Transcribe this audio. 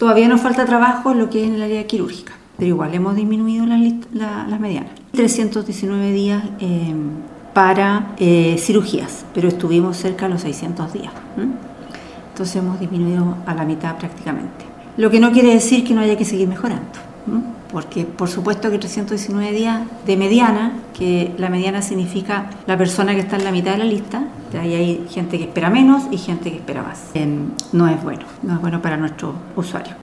Todavía nos falta trabajo en lo que es en el área quirúrgica, pero igual hemos disminuido las medianas. 319 días para cirugías, pero estuvimos cerca de los 600 días. Entonces hemos disminuido a la mitad prácticamente. Lo que no quiere decir que no haya que seguir mejorando, porque por supuesto que 319 días de mediana, que la mediana significa la persona que está en la mitad de la lista, ahí hay gente que espera menos y gente que espera más. No es bueno para nuestro usuario.